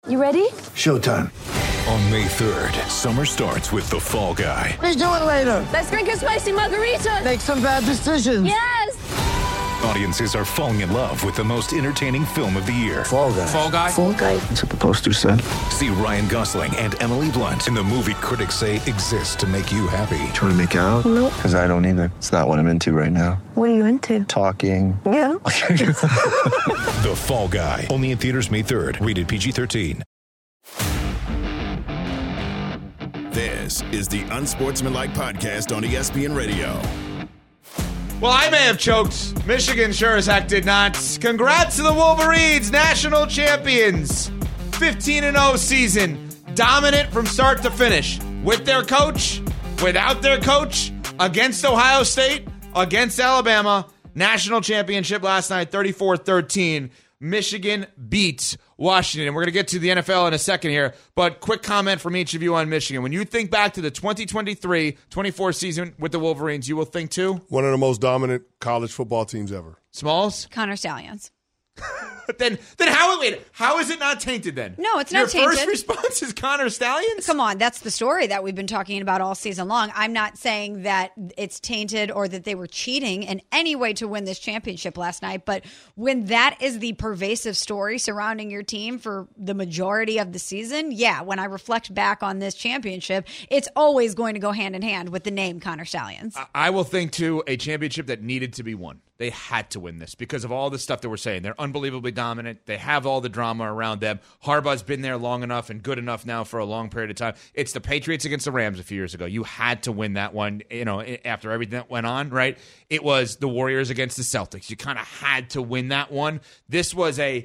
You ready? Showtime. On May 3rd, summer starts with The Fall Guy. Let's do it later. Let's drink a spicy margarita. Make some bad decisions. Yes! Audiences are falling in love with the most entertaining film of the year. Fall Guy. Fall Guy? Fall Guy. That's what the poster said. See Ryan Gosling and Emily Blunt in the movie critics say exists to make you happy. Trying to make it out? Nope. Because I don't either. It's not what I'm into right now. What are you into? Talking. Yeah. The Fall Guy. Only in theaters May 3rd. Rated PG-13. This is the Unsportsmanlike Podcast on ESPN Radio. Well, I may have choked. Michigan sure as heck did not. Congrats to the Wolverines, national champions. 15-0 season. Dominant from start to finish. With their coach, without their coach, against Ohio State, against Alabama. National championship last night, 34-13. Michigan beats Washington. We're going to get to the NFL in a second here, but quick comment from each of you on Michigan. When you think back to the 2023-24 season with the Wolverines, you will think too? One of the most dominant college football teams ever. Smalls? Connor Stallions. then how is it not tainted then? No, it's not tainted. Your first response is Connor Stallions? Come on, that's the story that we've been talking about all season long. I'm not saying that it's tainted or that they were cheating in any way to win this championship last night, but when that is the pervasive story surrounding your team for the majority of the season, yeah, when I reflect back on this championship, it's always going to go hand in hand with the name Connor Stallions. I will think, too, a championship that needed to be won. They had to win this because of all the stuff that we're saying. They're unbelievably dominant. They have all the drama around them. Harbaugh's been there long enough and good enough now for a long period of time. It's the Patriots against the Rams a few years ago. You had to win that one, after everything that went on, right? It was the Warriors against the Celtics. You kind of had to win that one. This was a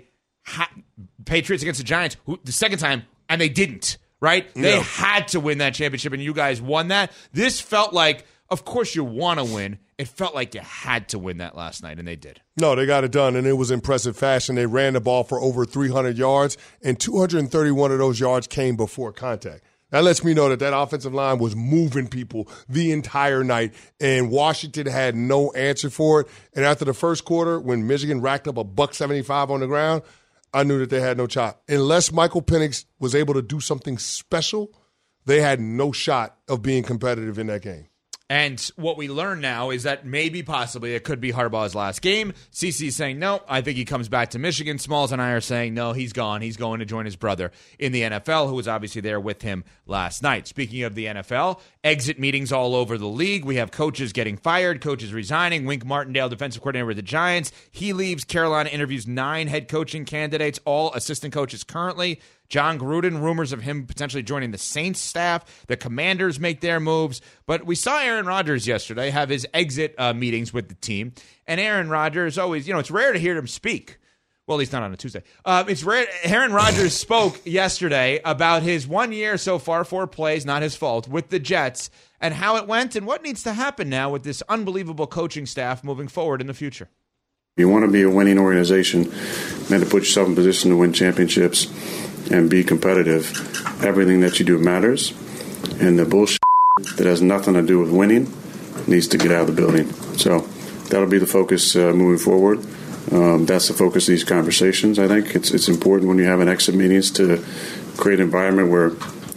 Patriots against the Giants, the second time, and they didn't, right? Yeah. They had to win that championship, and you guys won that. This felt like, of course you want to win. It felt like you had to win that last night, and they did. No, they got it done, and it was impressive fashion. They ran the ball for over 300 yards, and 231 of those yards came before contact. That lets me know that offensive line was moving people the entire night, and Washington had no answer for it. And after the first quarter, when Michigan racked up $175 on the ground, I knew that they had no chop. Unless Michael Penix was able to do something special, they had no shot of being competitive in that game. And what we learn now is that maybe, possibly, it could be Harbaugh's last game. CC's saying, no, I think he comes back to Michigan. Smalls and I are saying, no, he's gone. He's going to join his brother in the NFL, who was obviously there with him last night. Speaking of the NFL, exit meetings all over the league. We have coaches getting fired, coaches resigning. Wink Martindale, defensive coordinator with the Giants. He leaves. Carolina interviews 9 head coaching candidates, all assistant coaches currently. John Gruden, rumors of him potentially joining the Saints staff. The Commanders make their moves. But we saw Aaron Rodgers yesterday have his exit meetings with the team. And Aaron Rodgers always, it's rare to hear him speak. Well, at least not on a Tuesday. It's rare. Aaron Rodgers spoke yesterday about his 1 year so far, 4 plays, not his fault, with the Jets, and how it went and what needs to happen now with this unbelievable coaching staff moving forward in the future. You want to be a winning organization, and to put yourself in position to win championships and be competitive. Everything that you do matters, and the bullshit that has nothing to do with winning needs to get out of the building. So that'll be the focus moving forward. That's the focus of these conversations. I think it's important when you have an exit meetings to create an environment where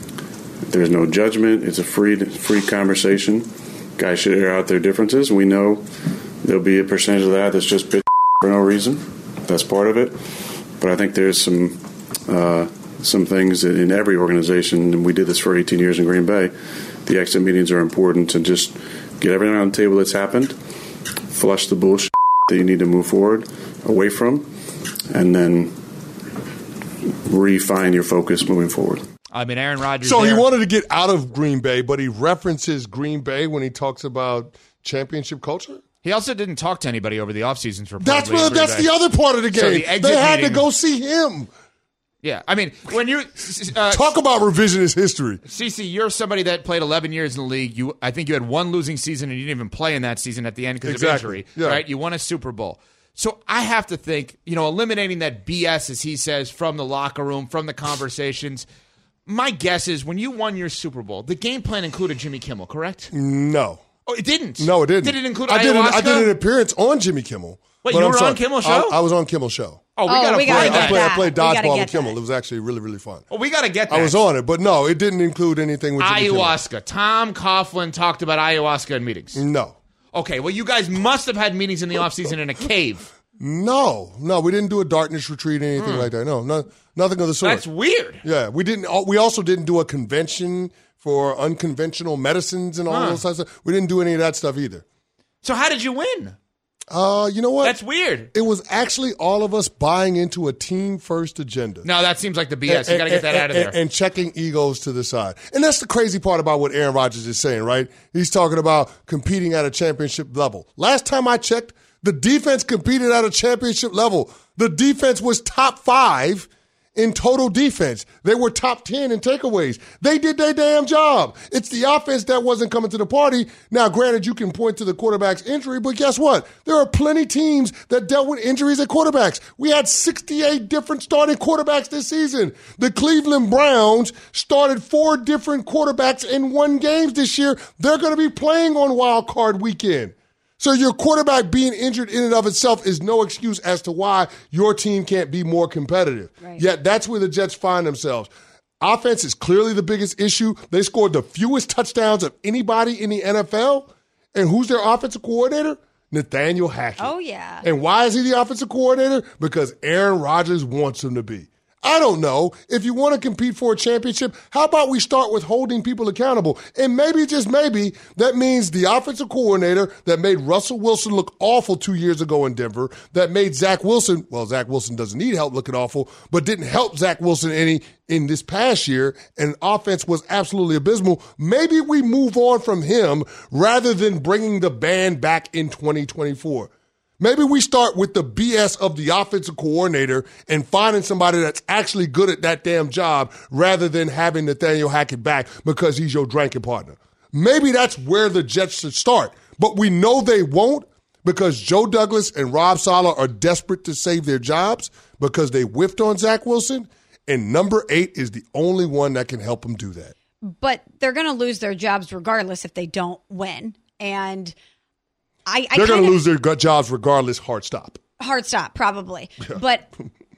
there's no judgment. It's a free conversation. Guys should air out their differences. We know there'll be a percentage of that that's just bitch for no reason. That's part of it. But I think there's some things that in every organization, and we did this for 18 years in Green Bay, the exit meetings are important to just get everything on the table that's happened, flush the bullshit that you need to move forward away from, and then refine your focus moving forward. I mean, Aaron Rodgers. So he wanted to get out of Green Bay, but he references Green Bay when he talks about championship culture? He also didn't talk to anybody over the offseason for That's the other part of the game. So they had to go see him. Yeah, I mean, when you talk about revisionist history, CC, you're somebody that played 11 years in the league. I think you had one losing season, and you didn't even play in that season at the end because of injury. Yeah. Right? You won a Super Bowl. So I have to think, eliminating that BS, as he says, from the locker room, from the conversations. My guess is when you won your Super Bowl, the game plan included Jimmy Kimmel, correct? No. Oh, it didn't? No, it didn't. Did it include I ayahuasca? I did an appearance on Jimmy Kimmel. Wait, But you I'm were sorry. on Kimmel's show? I was on Kimmel's show. Oh, we gotta we play gotta that. get that. I played We gotta dodgeball get with Kimmel. that. It was actually really, really fun. Well, we got to get that. I was on it, but no, it didn't include anything with Jimmy Kimmel. Ayahuasca. Tom Coughlin talked about ayahuasca in meetings. No. Okay, well, you guys must have had meetings in the offseason in a cave. No, we didn't do a darkness retreat or anything like that. No, nothing of the sort. That's weird. Yeah, we didn't. We also didn't do a convention for unconventional medicines and all those types of stuff. We didn't do any of that stuff either. So how did you win? You know what? That's weird. It was actually all of us buying into a team-first agenda. No, that seems like the BS. You got to get that out of there. And checking egos to the side. And that's the crazy part about what Aaron Rodgers is saying, right? He's talking about competing at a championship level. Last time I checked, the defense competed at a championship level. The defense was top 5 in total defense. They were top 10 in takeaways. They did their damn job. It's the offense that wasn't coming to the party. Now, granted, you can point to the quarterback's injury, but guess what? There are plenty teams that dealt with injuries at quarterbacks. We had 68 different starting quarterbacks this season. The Cleveland Browns started 4 different quarterbacks in 1 game this year. They're going to be playing on Wild Card Weekend. So your quarterback being injured in and of itself is no excuse as to why your team can't be more competitive. Right. Yet that's where the Jets find themselves. Offense is clearly the biggest issue. They scored the fewest touchdowns of anybody in the NFL. And who's their offensive coordinator? Nathaniel Hackett. Oh, yeah. And why is he the offensive coordinator? Because Aaron Rodgers wants him to be. I don't know. If you want to compete for a championship, how about we start with holding people accountable? And maybe, just maybe, that means the offensive coordinator that made Russell Wilson look awful 2 years ago in Denver, that made Zach Wilson doesn't need help looking awful, but didn't help Zach Wilson any in this past year, and offense was absolutely abysmal. Maybe we move on from him rather than bringing the band back in 2024. Maybe we start with the BS of the offensive coordinator and finding somebody that's actually good at that damn job rather than having Nathaniel Hackett back because he's your drinking partner. Maybe that's where the Jets should start. But we know they won't because Joe Douglas and Rob Saleh are desperate to save their jobs because they whiffed on Zach Wilson. And number 8 is the only one that can help them do that. But they're going to lose their jobs regardless if they don't win. And they're going to lose their jobs regardless. Hard stop, probably. Yeah. But,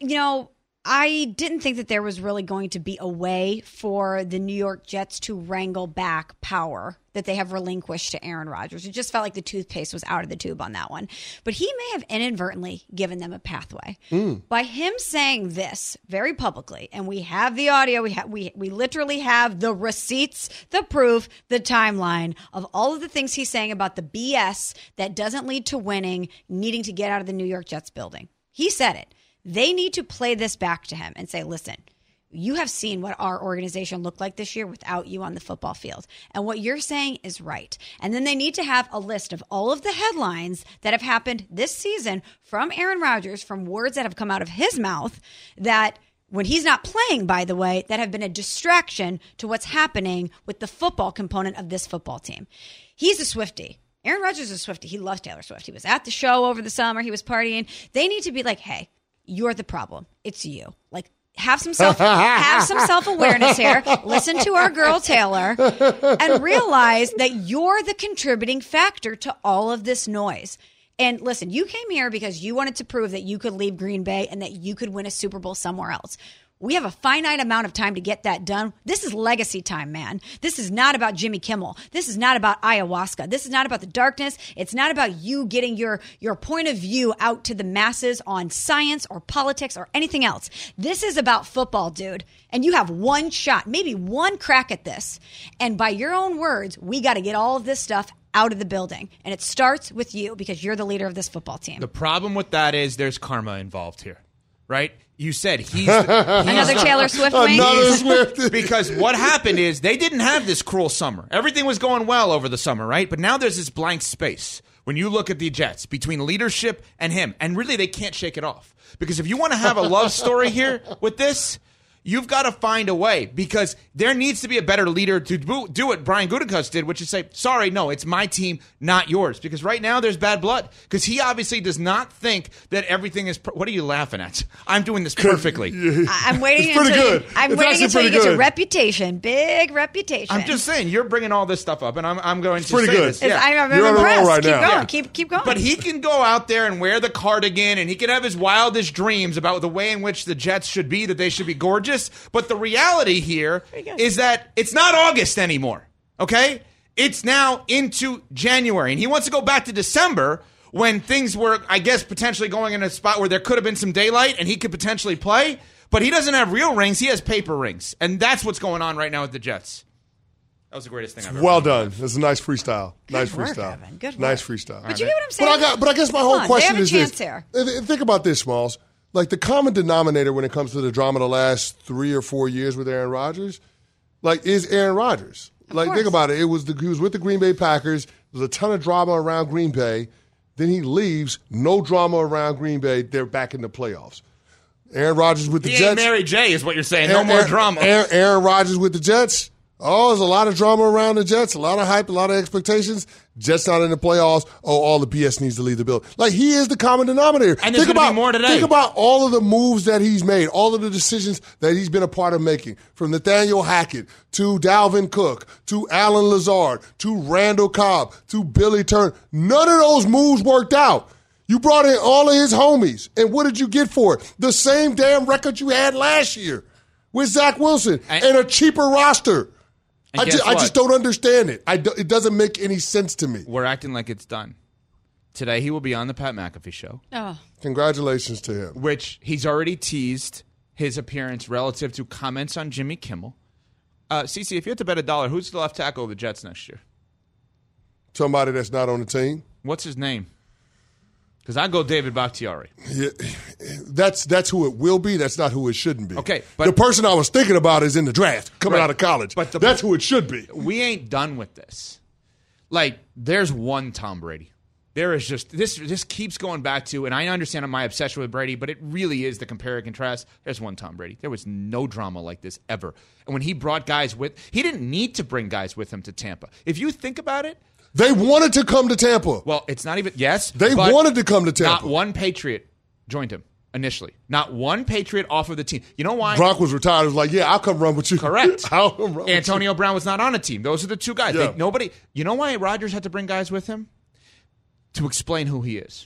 I didn't think that there was really going to be a way for the New York Jets to wrangle back power that they have relinquished to Aaron Rodgers. It just felt like the toothpaste was out of the tube on that one. But he may have inadvertently given them a pathway. By him saying this very publicly, and we have the audio, we literally have the receipts, the proof, the timeline of all of the things he's saying about the BS that doesn't lead to winning, needing to get out of the New York Jets building. He said it. They need to play this back to him and say, listen, you have seen what our organization looked like this year without you on the football field. And what you're saying is right. And then they need to have a list of all of the headlines that have happened this season from Aaron Rodgers, from words that have come out of his mouth that when he's not playing, by the way, that have been a distraction to what's happening with the football component of this football team. He's a Swiftie. Aaron Rodgers is a Swiftie. He loves Taylor Swift. He was at the show over the summer. He was partying. They need to be like, hey, you're the problem. It's you. Like, have some self-awareness here. Listen to our girl Taylor and realize that you're the contributing factor to all of this noise. And listen, you came here because you wanted to prove that you could leave Green Bay and that you could win a Super Bowl somewhere else. We have a finite amount of time to get that done. This is legacy time, man. This is not about Jimmy Kimmel. This is not about ayahuasca. This is not about the darkness. It's not about you getting your point of view out to the masses on science or politics or anything else. This is about football, dude. And you have one shot, maybe one crack at this. And by your own words, we got to get all of this stuff out of the building. And it starts with you because you're the leader of this football team. The problem with that is there's karma involved here, right? You said he's another Taylor Swift wing. Another Swift. Because what happened is they didn't have this cruel summer. Everything was going well over the summer, right? But now there's this blank space when you look at the Jets between leadership and him. And really, they can't shake it off. Because if you want to have a love story here with this, you've got to find a way because there needs to be a better leader to do what Brian Gutekunst did, which is say, sorry, no, it's my team, not yours. Because right now there's bad blood. Because he obviously does not think that everything is. What are you laughing at? I'm doing this perfectly. I'm waiting it's pretty good. I'm waiting until you get your reputation, big reputation. I'm just saying, you're bringing all this stuff up, and I'm going to pretty say good. this. Yeah. I'm You're on a roll impressed. right keep now. going. Yeah. Keep going. But he can go out there and wear the cardigan, and he can have his wildest dreams about the way in which the Jets should be, that they should be gorgeous. But the reality here is that it's not August anymore, okay? It's now into January, and he wants to go back to December when things were, I guess, potentially going in a spot where there could have been some daylight and he could potentially play. But he doesn't have real rings. He has paper rings, and that's what's going on right now with the Jets. That was the greatest thing I've ever Well done. done. That's a nice freestyle. Nice work, freestyle. Evan. Good work. Nice freestyle. But you get what I'm saying? But I guess my whole Come on, question they have is a chance this. here. Think about this, Smalls. Like the common denominator when it comes to the drama the last 3 or 4 years with Aaron Rodgers, like is Aaron Rodgers. Like course. think about it. He was with the Green Bay Packers. There's a ton of drama around Green Bay. Then he leaves. No drama around Green Bay. They're back in the playoffs. Aaron Rodgers with the He Jets. ain't Mary J. is what you're saying. No more drama. Aaron Rodgers with the Jets. Oh, there's a lot of drama around the Jets, a lot of hype, a lot of expectations. Jets not in the playoffs. Oh, all the BS needs to leave the building. Like, he is the common denominator. And there's going to be more today. Think about all of the moves that he's made, all of the decisions that he's been a part of making, from Nathaniel Hackett to Dalvin Cook to Alan Lazard to Randall Cobb to Billy Turner. None of those moves worked out. You brought in all of his homies, and what did you get for it? The same damn record you had last year with Zach Wilson and a cheaper roster. I just don't understand it. It doesn't make any sense to me. We're acting like it's done. Today he will be on the Pat McAfee show. Oh. Congratulations to him. Which he's already teased his appearance relative to comments on Jimmy Kimmel. CeCe, if you had to bet $1, who's the left tackle of the Jets next year? Somebody that's not on the team. What's his name? Because I go David Bakhtiari. Yeah, that's who it will be. That's not who it shouldn't be. Okay, but the person I was thinking about is in the draft coming out of college. But that's who it should be. We ain't done with this. Like, there's one Tom Brady. There is just this keeps going back to, and I understand my obsession with Brady, but it really is the compare and contrast. There's one Tom Brady. There was no drama like this ever. And when he brought guys he didn't need to bring guys with him to Tampa. If you think about it, they wanted to come to Tampa. Well, it's not even, yes. They wanted to come to Tampa. Not one Patriot joined him initially. Not one Patriot offered the team. You know why? Gronk was retired. He was like, yeah, I'll come run with you. Correct. I'll come run Antonio Brown was not on a team. Those are the two guys. Yeah. You know why Rodgers had to bring guys with him? To explain who he is.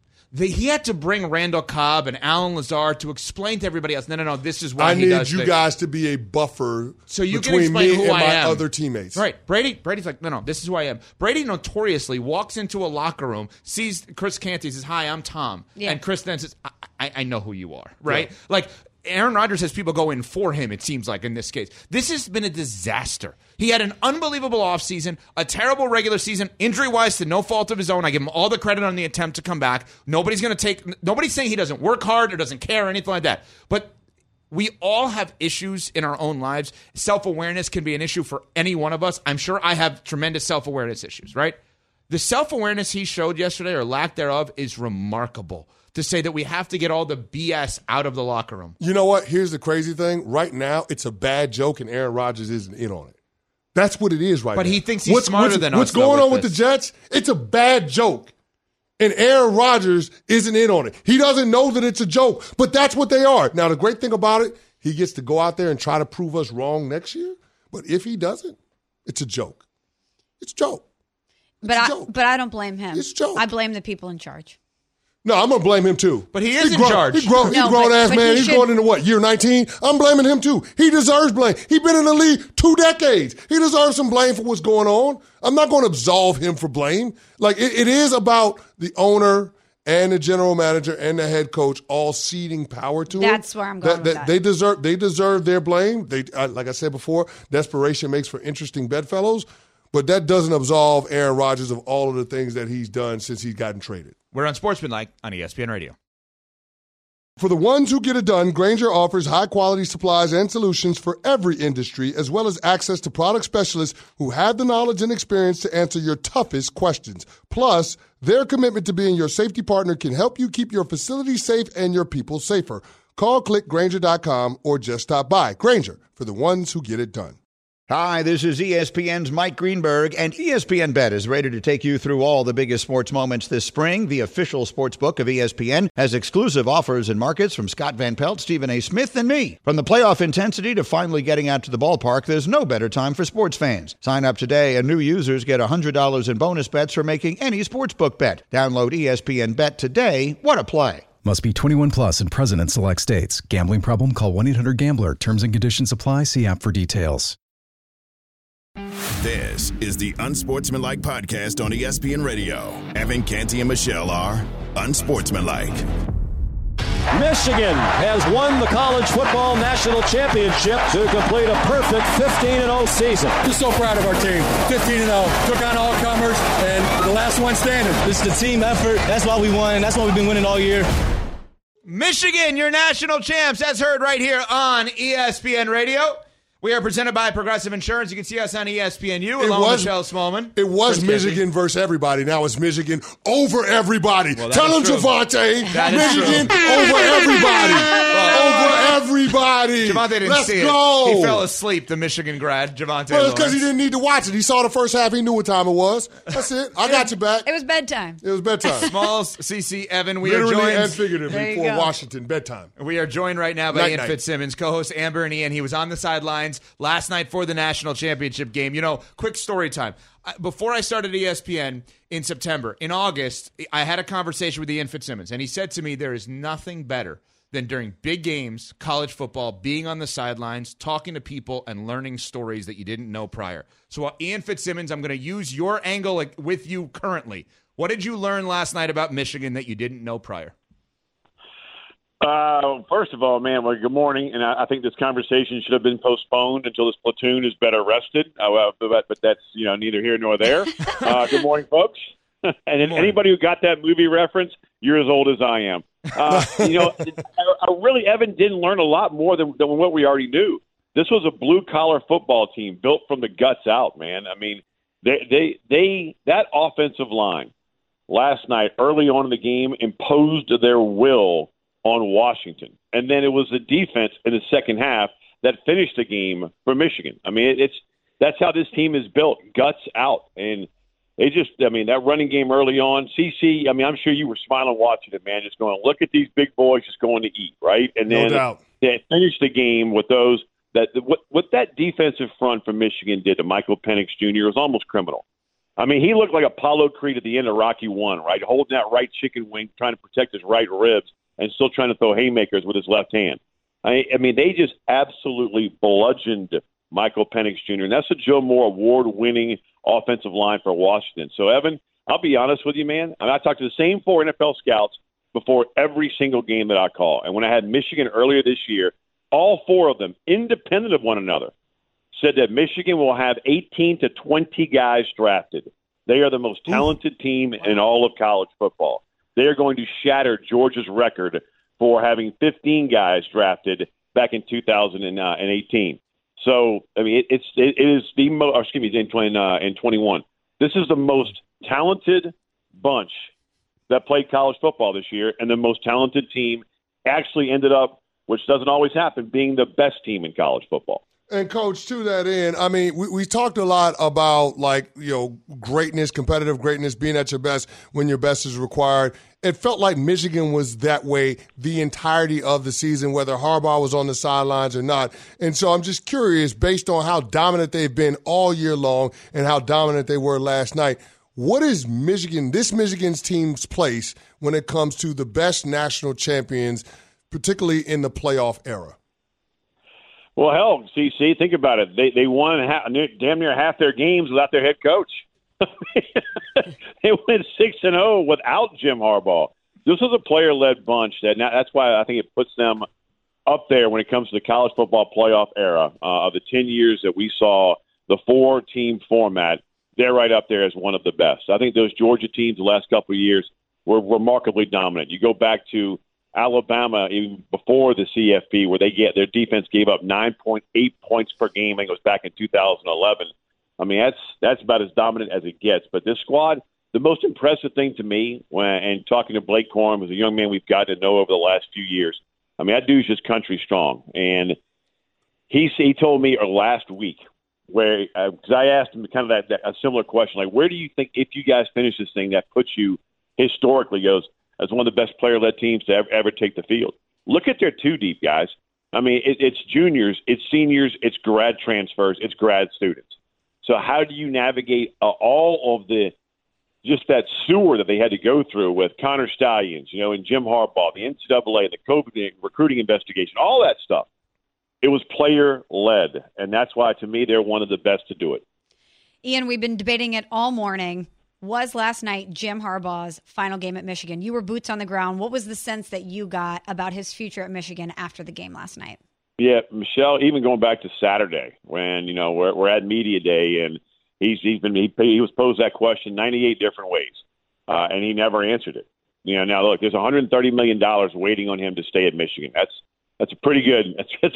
He had to bring Randall Cobb and Alan Lazard to explain to everybody else, no, this is why he does I need you guys to be a buffer so you between can explain me who and I my am. other teammates. Right. Brady's like, no, this is who I am. Brady notoriously walks into a locker room, sees Chris Canty, says, hi, I'm Tom. Yeah. And Chris then says, I know who you are, right? Yeah. Like, Aaron Rodgers has people go in for him, it seems like, in this case. This has been a disaster. He had an unbelievable offseason, a terrible regular season, injury-wise to no fault of his own. I give him all the credit on the attempt to come back. Nobody's saying he doesn't work hard or doesn't care or anything like that. But we all have issues in our own lives. Self-awareness can be an issue for any one of us. I'm sure I have tremendous self-awareness issues, right? The self-awareness he showed yesterday, or lack thereof, is remarkable. To say that we have to get all the BS out of the locker room. You know what? Here's the crazy thing. Right now, it's a bad joke, and Aaron Rodgers isn't in on it. That's what it is right now. But he thinks he's smarter than us. What's going on with the Jets? It's a bad joke. And Aaron Rodgers isn't in on it. He doesn't know that it's a joke, but that's what they are. Now, the great thing about it, he gets to go out there and try to prove us wrong next year. But if he doesn't, it's a joke. It's a joke. But I don't blame him. It's a joke. I blame the people in charge. No, I'm going to blame him too. But he is in charge. He's grown-ass man. He's going into what, year 19? I'm blaming him too. He deserves blame. He's been in the league 2 decades. He deserves some blame for what's going on. I'm not going to absolve him for blame. Like, it is about the owner and the general manager and the head coach all ceding power to him. That's where I'm going with that. They deserve their blame. Like I said before, desperation makes for interesting bedfellows. But that doesn't absolve Aaron Rodgers of all of the things that he's done since he's gotten traded. We're on Sportsmanlike on ESPN Radio. For the ones who get it done, Grainger offers high-quality supplies and solutions for every industry, as well as access to product specialists who have the knowledge and experience to answer your toughest questions. Plus, their commitment to being your safety partner can help you keep your facility safe and your people safer. Call, click Grainger.com, or just stop by. Grainger, for the ones who get it done. Hi, this is ESPN's Mike Greenberg, and ESPN Bet is ready to take you through all the biggest sports moments this spring. The official sports book of ESPN has exclusive offers and markets from Scott Van Pelt, Stephen A. Smith, and me. From the playoff intensity to finally getting out to the ballpark, there's no better time for sports fans. Sign up today, and new users get $100 in bonus bets for making any sportsbook bet. Download ESPN Bet today. What a play. Must be 21 plus and present in select states. Gambling problem? Call 1-800-GAMBLER. Terms and conditions apply. See app for details. This is the Unsportsmanlike podcast on ESPN Radio. Evan Canty and Michelle are Unsportsmanlike. Michigan has won the college football national championship to complete a perfect 15-0 season. Just so proud of our team. 15-0. Took on all comers and the last one standing. This is the team effort. That's why we won. That's why we've been winning all year. Michigan, your national champs, as heard right here on ESPN Radio. We are presented by Progressive Insurance. You can see us on ESPNU along with Michelle Smallman. It was Michigan versus everybody. Now it's Michigan over everybody. Well, tell them, Javante. Michigan over everybody. Over everybody. Javante didn't see it. He fell asleep, the Michigan grad, Javante. Well, it's because he didn't need to watch it. He saw the first half. He knew what time it was. That's it. I got you back. It was bedtime. It was bedtime. Smalls, CC, Evan. We Literally are joined. and figuratively for Washington. Bedtime. We are joined right now by Ian Fitzsimmons, co-host Amber and Ian. He was on the sidelines last night for the national championship game. You know, quick story time. Before I started ESPN in September, in August, I had a conversation with Ian Fitzsimmons, and he said to me, there is nothing better than during big games, college football, being on the sidelines, talking to people, and learning stories that you didn't know prior. So, Ian Fitzsimmons, I'm going to use your angle with you currently. What did you learn last night about Michigan that you didn't know prior? First of all, man, well, good morning. And I think this conversation should have been postponed until this platoon is better rested. But that's, neither here nor there. Good morning, folks. And anybody who got that movie reference, you're as old as I am. I really, Evan, didn't learn a lot more than what we already knew. This was a blue-collar football team built from the guts out, man. I mean, that offensive line last night, early on in the game, imposed their will on Washington. And then it was the defense in the second half that finished the game for Michigan. I mean, that's how this team is built, guts out. And that running game early on, CC, I'm sure you were smiling watching it, man, just going, look at these big boys just going to eat, right? And then they finished the game with those, what that defensive front from Michigan did to Michael Penix Jr. was almost criminal. I mean, he looked like Apollo Creed at the end of Rocky I, right? Holding that right chicken wing, trying to protect his right ribs, and still trying to throw haymakers with his left hand. I mean, they just absolutely bludgeoned Michael Penix Jr., and that's a Joe Moore award-winning offensive line for Washington. So, Evan, I'll be honest with you, man. I talked to the same 4 NFL scouts before every single game that I call. And when I had Michigan earlier this year, all 4 of them, independent of one another, said that Michigan will have 18 to 20 guys drafted. They are the most talented team in all of college football. They are going to shatter Georgia's record for having 15 guys drafted back in 2018. So, I mean, it is the most, in 21. This is the most talented bunch that played college football this year, and the most talented team actually ended up, which doesn't always happen, being the best team in college football. And, Coach, to that end, I mean, we talked a lot about, greatness, competitive greatness, being at your best when your best is required. It felt like Michigan was that way the entirety of the season, whether Harbaugh was on the sidelines or not. And so I'm just curious, based on how dominant they've been all year long and how dominant they were last night, what is Michigan's team's place when it comes to the best national champions, particularly in the playoff era? Well, hell, CC, think about it. They won damn near half their games without their head coach. They went 6-0 without Jim Harbaugh. This was a player-led bunch. That's why I think it puts them up there when it comes to the college football playoff era. Of the 10 years that we saw the 4-team format, they're right up there as one of the best. I think those Georgia teams the last couple of years were remarkably dominant. You go back to Alabama, even before the CFP, where their defense gave up 9.8 points per game. I think it was back in 2011. I mean, that's about as dominant as it gets. But this squad, the most impressive thing to me, and talking to Blake Corum, who's a young man we've gotten to know over the last few years, I mean, that dude's just country strong. And he told me last week, where because I asked him kind of a similar question, like, where do you think, if you guys finish this thing, that puts you historically, goes, as one of the best player-led teams to ever take the field? Look at their two deep, guys. I mean, it's juniors, it's seniors, it's grad transfers, it's grad students. So how do you navigate all of just that sewer that they had to go through with Connor Stallions, and Jim Harbaugh, the NCAA, the COVID recruiting investigation, all that stuff? It was player-led, and that's why, to me, they're one of the best to do it. Ian, we've been debating it all morning. Was last night Jim Harbaugh's final game at Michigan? You were boots on the ground. What was the sense that you got about his future at Michigan after the game last night? Yeah, Michelle, even going back to Saturday when, we're at media day, and he was posed that question 98 different ways, and he never answered it. Now look, there's $130 million waiting on him to stay at Michigan. That's a pretty good,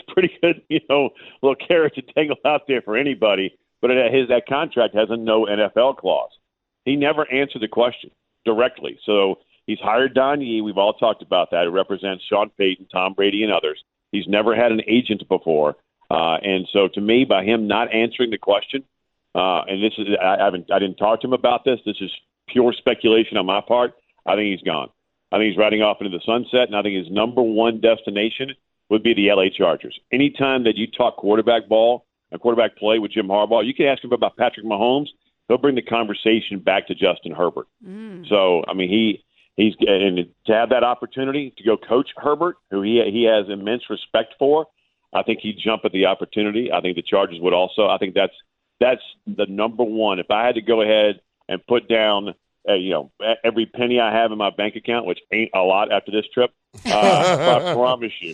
little carrot to dangle out there for anybody. But that contract has a no NFL clause. He never answered the question directly. So he's hired Don Yee. We've all talked about that. It represents Sean Payton, Tom Brady, and others. He's never had an agent before. And so to me, by him not answering the question, and this is, I didn't talk to him about this. This is pure speculation on my part. I think he's gone. I think he's riding off into the sunset, and I think his number one destination would be the LA Chargers. Anytime that you talk quarterback ball and quarterback play with Jim Harbaugh, you can ask him about Patrick Mahomes. He'll bring the conversation back to Justin Herbert. So, I mean, he's and to have that opportunity to go coach Herbert, who he has immense respect for, I think he'd jump at the opportunity. I think the Chargers would also. I think that's the number one. If I had to go ahead and put down, every penny I have in my bank account, which ain't a lot after this trip, I promise you,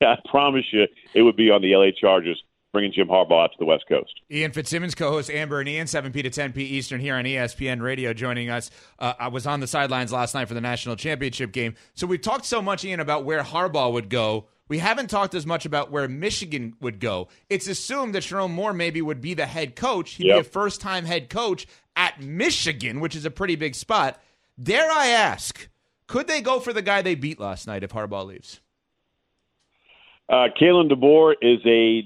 it would be on the LA Chargers, bringing Jim Harbaugh out to the West Coast. Ian Fitzsimmons, co-host Amber and Ian, 7P to 10P Eastern here on ESPN Radio, joining us. I was on the sidelines last night for the national championship game. So we've talked so much, Ian, about where Harbaugh would go. We haven't talked as much about where Michigan would go. It's assumed that Sherrone Moore maybe would be the head coach. He'd be a first-time head coach at Michigan, which is a pretty big spot. Dare I ask, could they go for the guy they beat last night if Harbaugh leaves? Kalen DeBoer is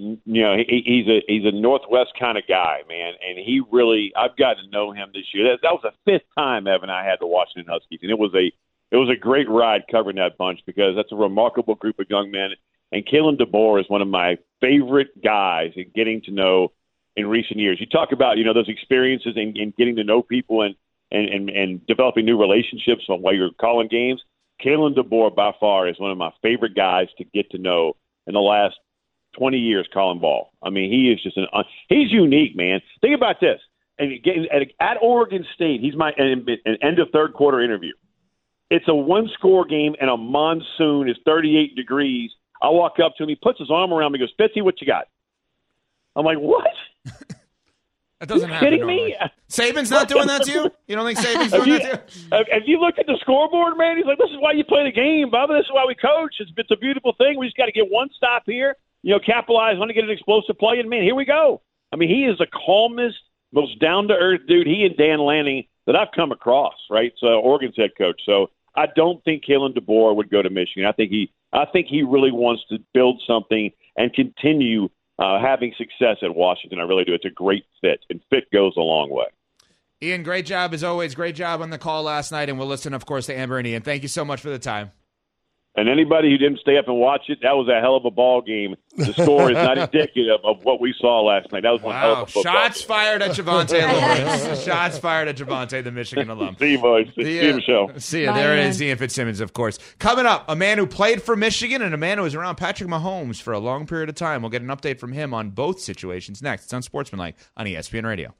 he's a Northwest kind of guy, man, and he really, I've gotten to know him this year. That was the fifth time Evan and I had the Washington Huskies, and it was a great ride covering that bunch because that's a remarkable group of young men. And Kalen DeBoer is one of my favorite guys in getting to know in recent years. You talk about those experiences in getting to know people and developing new relationships while you're calling games. Kalen DeBoer by far is one of my favorite guys to get to know in the last 20 years calling ball. I mean, he is just he's unique, man. Think about this. And at Oregon State, he's my an end of third quarter interview. It's a one-score game and a monsoon. It's 38 degrees. I walk up to him. He puts his arm around me. He goes, "Fitzy, what you got?" I'm like, "What?" That doesn't happen. Kidding me? Saban's not doing that to you? You don't think Saban's doing that to you? Have you looked at the scoreboard, man? He's like, "This is why you play the game, Bubba. This is why we coach. It's a beautiful thing. We just got to get one stop here, capitalize on to get an explosive play, and, man, here we go." I mean, he is the calmest, most down-to-earth dude, he and Dan Lanning, that I've come across, right? So Oregon's head coach. So I don't think Kalen DeBoer would go to Michigan. I think he really wants to build something and continue having success at Washington. I really do. It's a great fit, and fit goes a long way. Ian, great job as always. Great job on the call last night, and we'll listen, of course, to Amber and Ian. Thank you so much for the time. And anybody who didn't stay up and watch it, that was a hell of a ball game. The score is not indicative of what we saw last night. That was one hell of a football Shots fired at Javonte Lawrence. Shots fired at Javonte, the Michigan alum. See you, boys. See you, Michelle. See you. Bye, there man. it is, Ian Fitzsimmons, of course. Coming up, a man who played for Michigan and a man who was around Patrick Mahomes for a long period of time. We'll get an update from him on both situations next. It's Unsportsmanlike on ESPN Radio.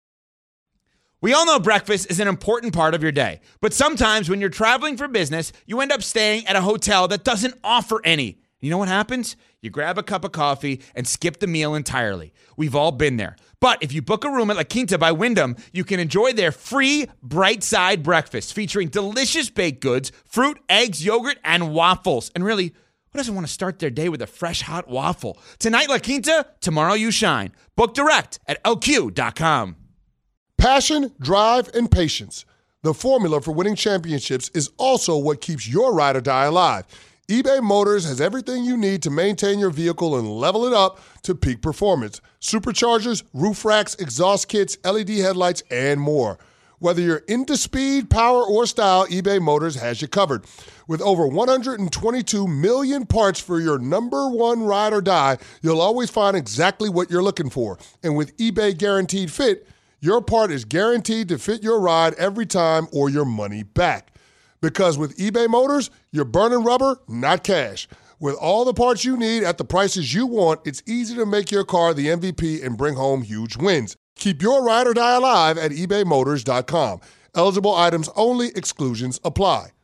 We all know breakfast is an important part of your day, but sometimes when you're traveling for business, you end up staying at a hotel that doesn't offer any. You know what happens? You grab a cup of coffee and skip the meal entirely. We've all been there. But if you book a room at La Quinta by Wyndham, you can enjoy their free Bright Side breakfast featuring delicious baked goods, fruit, eggs, yogurt, and waffles. And really, who doesn't want to start their day with a fresh, hot waffle? Tonight, La Quinta, tomorrow you shine. Book direct at LQ.com. Passion, drive, and patience. The formula for winning championships is also what keeps your ride or die alive. eBay Motors has everything you need to maintain your vehicle and level it up to peak performance. Superchargers, roof racks, exhaust kits, LED headlights, and more. Whether you're into speed, power, or style, eBay Motors has you covered. With over 122 million parts for your number one ride or die, you'll always find exactly what you're looking for. And with eBay Guaranteed Fit, your part is guaranteed to fit your ride every time or your money back. Because with eBay Motors, you're burning rubber, not cash. With all the parts you need at the prices you want, it's easy to make your car the MVP and bring home huge wins. Keep your ride or die alive at ebaymotors.com. Eligible items only. Exclusions apply.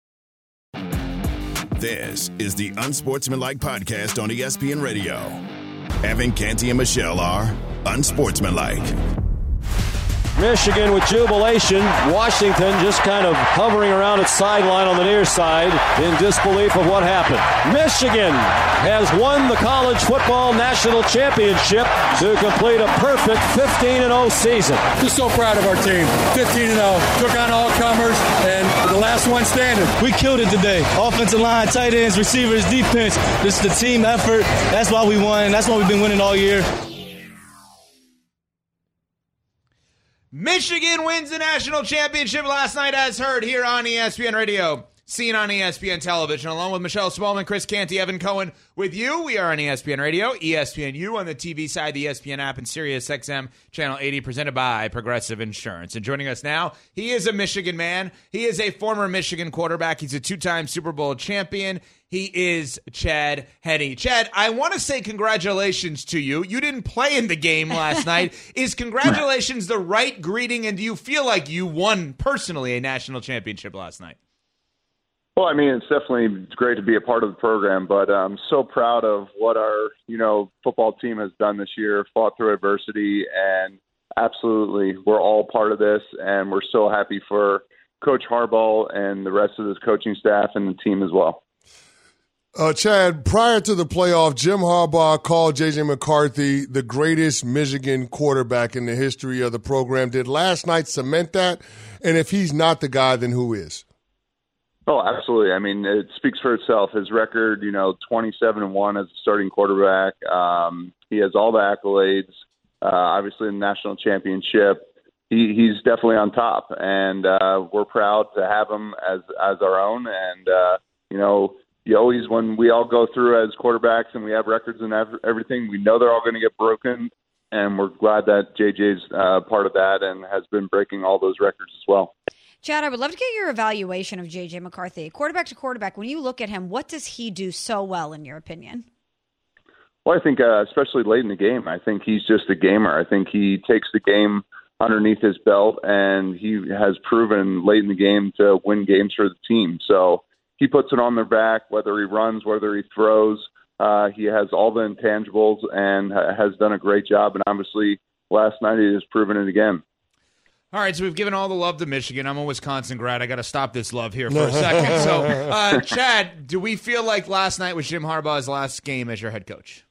This is the Unsportsmanlike Podcast on ESPN Radio. Evan Canty and Michelle are Unsportsmanlike. Michigan with jubilation. Washington just kind of hovering around its sideline on the near side in disbelief of what happened. Michigan has won the college football national championship to complete a perfect 15-0 season. Just so proud of our team. 15-0. Took on all comers and the last one standing. We killed it today. Offensive line, tight ends, receivers, defense. This is the team effort. That's why we won. That's why we've been winning all year. Michigan wins the national championship last night, as heard here on ESPN Radio, seen on ESPN Television, along with Michelle Smallman, Chris Canty, Evan Cohen. With you, we are on ESPN Radio, ESPNU on the TV side, the ESPN app, and Sirius XM Channel 80, presented by Progressive Insurance. And joining us now, he is a Michigan man. He is a former Michigan quarterback. He's a two-time Super Bowl champion. He is Chad Henne. Chad, I want to say congratulations to you. You didn't play in the game last night. Is congratulations the right greeting, and do you feel like you won personally a national championship last night? Well, I mean, it's definitely great to be a part of the program, but I'm so proud of what our, football team has done this year, fought through adversity, and absolutely, we're all part of this, and we're so happy for Coach Harbaugh and the rest of his coaching staff and the team as well. Chad, prior to the playoff, Jim Harbaugh called J.J. McCarthy the greatest Michigan quarterback in the history of the program. Did last night cement that? And if he's not the guy, then who is? Oh, absolutely. I mean, it speaks for itself. His record, 27-1 as a starting quarterback. He has all the accolades. Obviously, the national championship. He's definitely on top, and we're proud to have him as our own. And you always, when we all go through as quarterbacks and we have records and everything, we know they're all going to get broken, and we're glad that JJ's part of that and has been breaking all those records as well. Chad, I would love to get your evaluation of J.J. McCarthy. Quarterback to quarterback, when you look at him, what does he do so well, in your opinion? Well, I think especially late in the game, I think he's just a gamer. I think he takes the game underneath his belt, and he has proven late in the game to win games for the team. So he puts it on their back, whether he runs, whether he throws. He has all the intangibles and has done a great job. And obviously, last night he has proven it again. All right, so we've given all the love to Michigan. I'm a Wisconsin grad. I got to stop this love here for a second. So, Chad, do we feel like last night was Jim Harbaugh's last game as your head coach?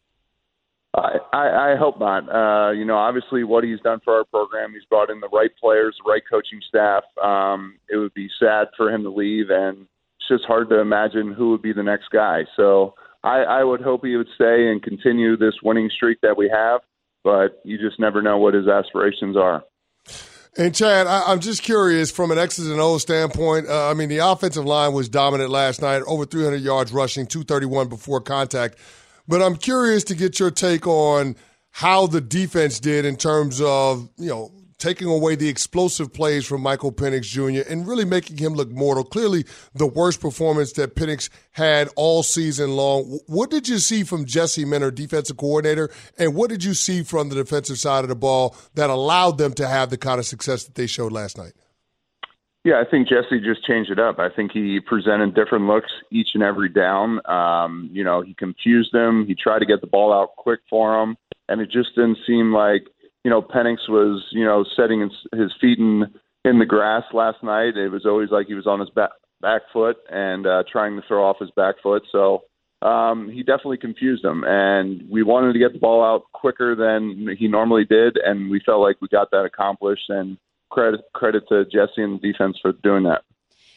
I hope not. Obviously what he's done for our program, he's brought in the right players, the right coaching staff. It would be sad for him to leave, and it's just hard to imagine who would be the next guy. So I would hope he would stay and continue this winning streak that we have, but you just never know what his aspirations are. And, Chad, I'm just curious from an X's and O's standpoint. The offensive line was dominant last night, over 300 yards rushing, 231 before contact. But I'm curious to get your take on how the defense did in terms of, taking away the explosive plays from Michael Penix Jr. and really making him look mortal. Clearly the worst performance that Penix had all season long. What did you see from Jesse Minter, defensive coordinator, and what did you see from the defensive side of the ball that allowed them to have the kind of success that they showed last night? Yeah, I think Jesse just changed it up. I think he presented different looks each and every down. He confused them. He tried to get the ball out quick for him, and it just didn't seem like Penix was, setting his feet in the grass last night. It was always like he was on his back foot and trying to throw off his back foot. So he definitely confused him, and we wanted to get the ball out quicker than he normally did, and we felt like we got that accomplished, and credit to Jesse and the defense for doing that.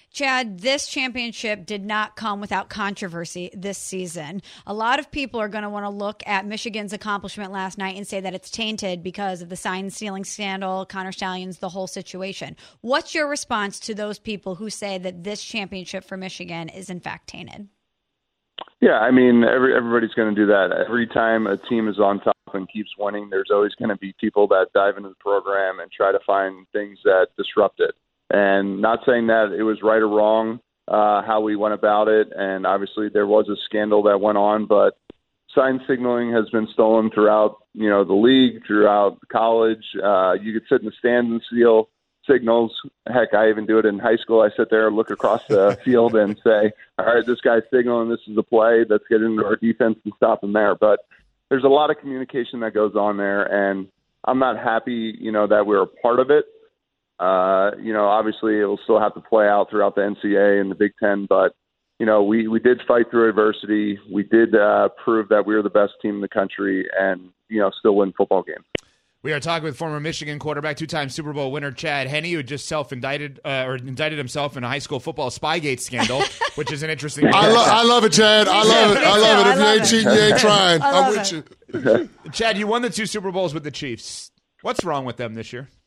Chad, this championship did not come without controversy this season. A lot of people are going to want to look at Michigan's accomplishment last night and say that it's tainted because of the sign-stealing scandal, Connor Stalions, the whole situation. What's your response to those people who say that this championship for Michigan is in fact tainted? Yeah, I mean, everybody's going to do that. Every time a team is on top and keeps winning, there's always going to be people that dive into the program and try to find things that disrupt it. And not saying that it was right or wrong how we went about it, and obviously there was a scandal that went on, but sign signaling has been stolen throughout, the league, throughout college. You could sit in the stands and steal signals. Heck, I even do it in high school. I sit there, look across the field, and say, all right, this guy's signaling, this is a play, let's get into our defense and stop him there. But there's a lot of communication that goes on there, and I'm not happy, that we're a part of it. Obviously it will still have to play out throughout the NCAA and the Big Ten, but, we did fight through adversity. We did prove that we were the best team in the country and, still win football games. We are talking with former Michigan quarterback, two-time Super Bowl winner Chad Henne, who just self-indicted indicted himself in a high school football Spygate scandal, which is an interesting. I love it, Chad. I love it. I love it. If you ain't cheating, you ain't trying. I'm with you. Chad, you won the 2 Super Bowls with the Chiefs. What's wrong with them this year?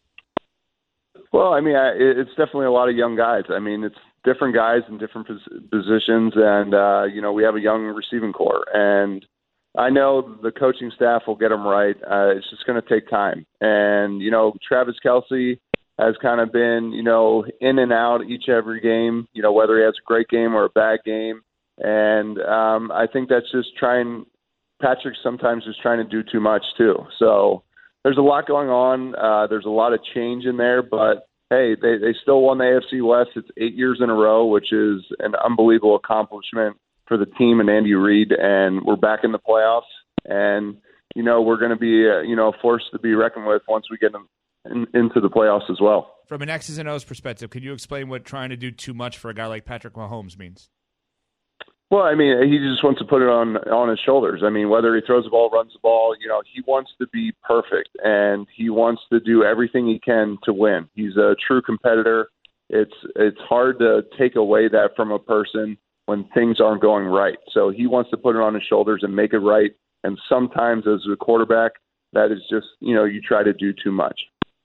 Well, I mean, it's definitely a lot of young guys. I mean, it's different guys in different positions, and we have a young receiving core, and I know the coaching staff will get them right. It's just going to take time. And, Travis Kelce has kind of been, in and out every game, whether he has a great game or a bad game. And I think that's just Patrick sometimes is trying to do too much too. So there's a lot going on. There's a lot of change in there, but hey, they still won the AFC West. It's 8 years in a row, which is an unbelievable accomplishment for the team and Andy Reid, and we're back in the playoffs, and we're going to be a force to be reckoned with once we get them into the playoffs as well. From an X's and O's perspective, can you explain what trying to do too much for a guy like Patrick Mahomes means? Well, I mean, he just wants to put it on his shoulders. I mean, whether he throws the ball, runs the ball, he wants to be perfect, and he wants to do everything he can to win. He's a true competitor. It's hard to take away that from a person when things aren't going right. So he wants to put it on his shoulders and make it right. And sometimes as a quarterback, that is just, you try to do too much.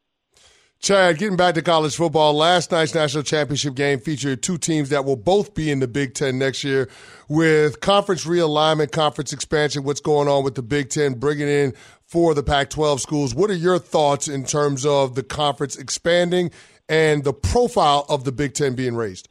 Chad, getting back to college football, last night's national championship game featured 2 teams that will both be in the Big Ten next year. With conference realignment, conference expansion, what's going on with the Big Ten, bringing in 4 of the Pac-12 schools. What are your thoughts in terms of the conference expanding and the profile of the Big Ten being raised?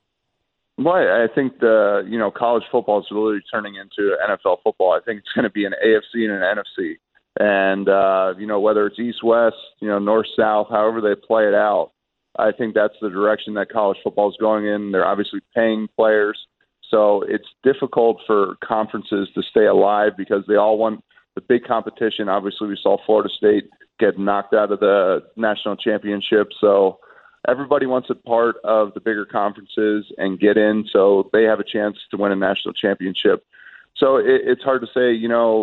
Well, I think college football is really turning into NFL football. I think it's going to be an AFC and an NFC. And, whether it's East-West, North-South, however they play it out, I think that's the direction that college football is going in. They're obviously paying players. So it's difficult for conferences to stay alive because they all want the big competition. Obviously, we saw Florida State get knocked out of the national championship. So everybody wants a part of the bigger conferences and get in so they have a chance to win a national championship. So it's hard to say,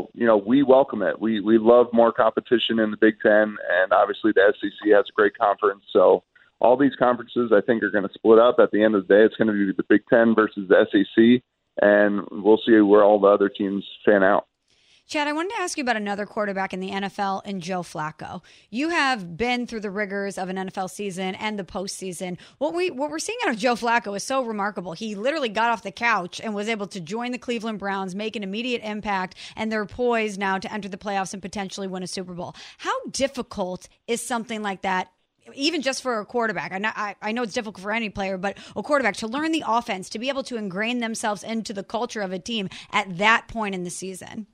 we welcome it. We love more competition in the Big Ten, and obviously the SEC has a great conference. So all these conferences, I think, are going to split up. At the end of the day, it's going to be the Big Ten versus the SEC, and we'll see where all the other teams fan out. Chad, I wanted to ask you about another quarterback in the NFL, and Joe Flacco. You have been through the rigors of an NFL season and the postseason. What we're seeing out of Joe Flacco is so remarkable. He literally got off the couch and was able to join the Cleveland Browns, make an immediate impact, and they're poised now to enter the playoffs and potentially win a Super Bowl. How difficult is something like that, even just for a quarterback? I know it's difficult for any player, but a quarterback to learn the offense, to be able to ingrain themselves into the culture of a team at that point in the season?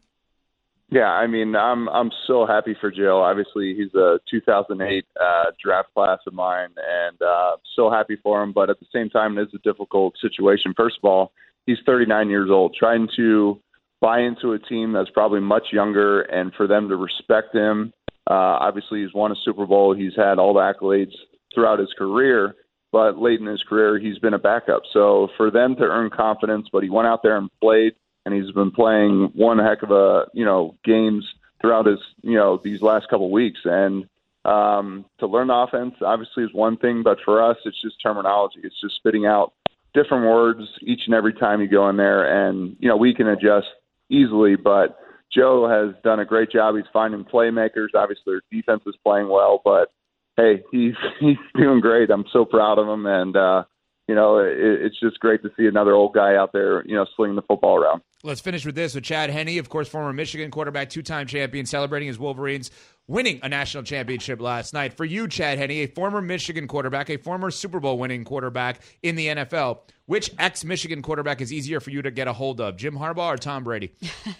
Yeah, I mean, I'm so happy for Joe. Obviously, he's a 2008 draft class of mine, and so happy for him. But at the same time, it is a difficult situation. First of all, he's 39 years old, trying to buy into a team that's probably much younger, and for them to respect him. Obviously, he's won a Super Bowl. He's had all the accolades throughout his career, but late in his career, he's been a backup. So for them to earn confidence, but he went out there and played, and he's been playing one heck of a, games throughout his, these last couple of weeks. And to learn the offense, obviously, is one thing, but for us, it's just terminology. It's just spitting out different words each and every time you go in there, and we can adjust easily, but Joe has done a great job. He's finding playmakers. Obviously, their defense is playing well, but hey, he's doing great. I'm so proud of him, and it's just great to see another old guy out there, slinging the football around. Let's finish with this with Chad Henne, of course, former Michigan quarterback, two-time champion, celebrating his Wolverines winning a national championship last night. For you, Chad Henne, a former Michigan quarterback, a former Super Bowl winning quarterback in the NFL, which ex-Michigan quarterback is easier for you to get a hold of, Jim Harbaugh or Tom Brady?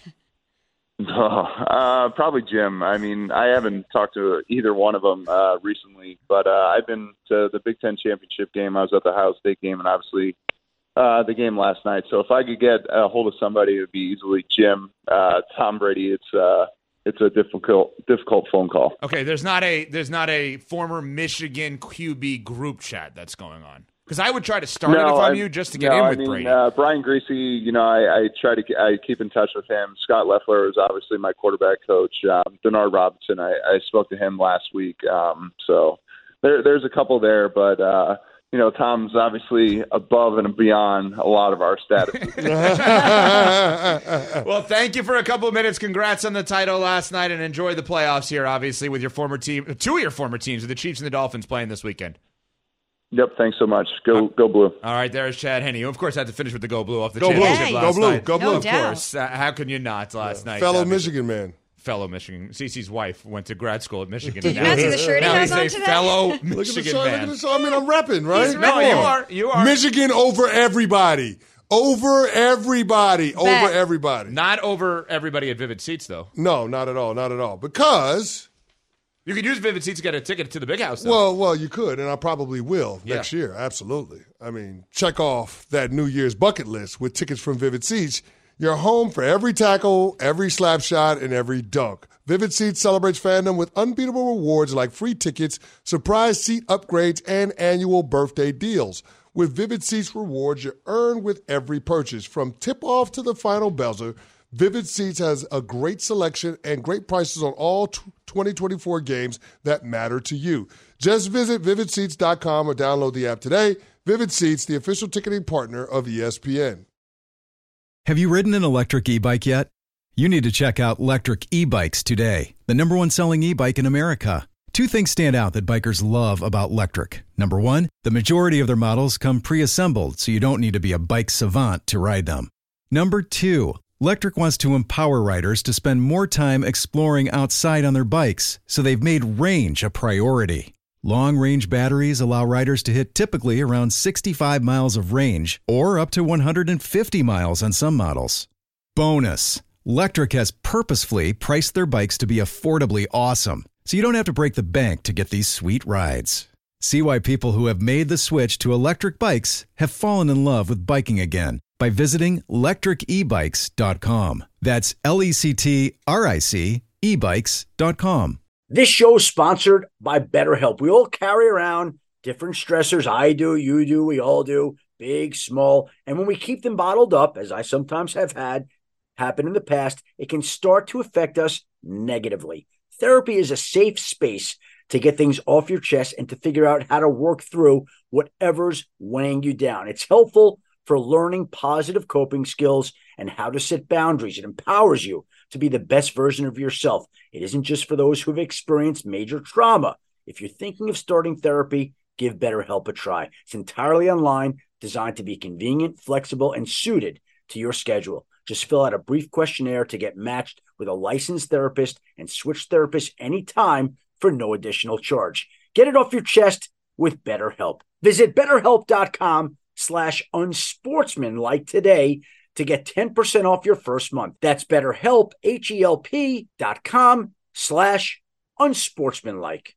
Probably Jim. I mean, I haven't talked to either one of them recently, but I've been to the Big Ten championship game. I was at the Ohio State game, and obviously the game last night. So if I could get a hold of somebody, it would be easily Jim. Tom Brady, it's a difficult phone call. Okay, there's not a former Michigan QB group chat that's going on. Because I would try to start it if I'm you, just to get in with Brady. Brian Griese, I keep in touch with him. Scott Loeffler is obviously my quarterback coach. Denard Robinson, I spoke to him last week. So there's a couple there, but Tom's obviously above and beyond a lot of our statuses. Well, thank you for a couple of minutes. Congrats on the title last night, and enjoy the playoffs here, obviously, with your former team, two of your former teams, with the Chiefs and the Dolphins playing this weekend. Yep, thanks so much. Go Blue. All right, there's Chad Henne, who, of course, had to finish with the Go Blue off the Go championship Blue. last Go Blue. night. Go Blue. Of course. How can you not last night? Fellow Michigan man. Fellow Michigan. Cece's wife went to grad school at Michigan. Did you not see the shirt he has on he's a today? fellow Look Michigan at man. the shirt. I mean, I'm repping, right? He's No, you are. Michigan over everybody. Over everybody. Over everybody. Not over everybody at Vivid Seats, though. No, not at all. Not at all. Because... You could use Vivid Seats to get a ticket to the Big House, though. Well, you could, and I probably will next year. Absolutely. I mean, check off that New Year's bucket list with tickets from Vivid Seats. You're home for every tackle, every slap shot, and every dunk. Vivid Seats celebrates fandom with unbeatable rewards like free tickets, surprise seat upgrades, and annual birthday deals. With Vivid Seats rewards, you earn with every purchase. From tip-off to the final buzzer, Vivid Seats has a great selection and great prices on all 2024 games that matter to you. Just visit VividSeats.com or download the app today. Vivid Seats, the official ticketing partner of ESPN. Have you ridden an electric e-bike yet? You need to check out Lectric E-Bikes today, the #1 selling e-bike in America. Two things stand out that bikers love about Lectric. Number one, the majority of their models come pre-assembled, so you don't need to be a bike savant to ride them. Number two, Lectric wants to empower riders to spend more time exploring outside on their bikes, so they've made range a priority. Long-range batteries allow riders to hit typically around 65 miles of range, or up to 150 miles on some models. Bonus, Lectric has purposefully priced their bikes to be affordably awesome, so you don't have to break the bank to get these sweet rides. See why people who have made the switch to electric bikes have fallen in love with biking again by visiting lectricebikes.com. That's LECTRIC ebikes.com. This show is sponsored by BetterHelp. We all carry around different stressors. I do, you do, we all do, big, small. And when we keep them bottled up, as I sometimes have had happen in the past, it can start to affect us negatively. Therapy is a safe space to get things off your chest and to figure out how to work through whatever's weighing you down. It's helpful for learning positive coping skills and how to set boundaries. It empowers you to be the best version of yourself. It isn't just for those who have experienced major trauma. If you're thinking of starting therapy, give BetterHelp a try. It's entirely online, designed to be convenient, flexible, and suited to your schedule. Just fill out a brief questionnaire to get matched with a licensed therapist and switch therapists anytime for no additional charge. Get it off your chest with BetterHelp. Visit BetterHelp.com/unsportsmanlike today to get 10% off your first month. That's BetterHelp, HELP.com/unsportsmanlike.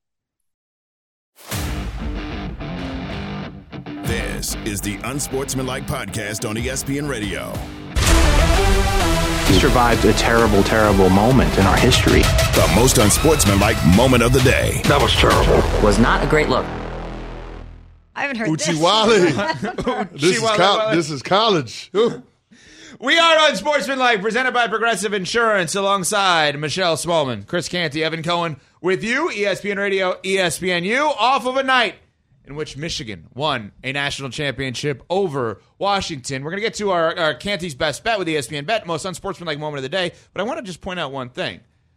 This is the Unsportsmanlike Podcast on ESPN Radio. We survived a terrible, terrible moment in our history. The most unsportsmanlike moment of the day. That was terrible. Was not a great look. I haven't heard Uchiwali. This is college. We are Unsportsmanlike, presented by Progressive Insurance, alongside Michelle Smallman, Chris Canty, Evan Cohen, with you, ESPN Radio, ESPNU, off of a night in which Michigan won a national championship over Washington. We're going to get to our Canty's Best Bet with ESPN Bet, most unsportsmanlike moment of the day. But I want to just point out one thing.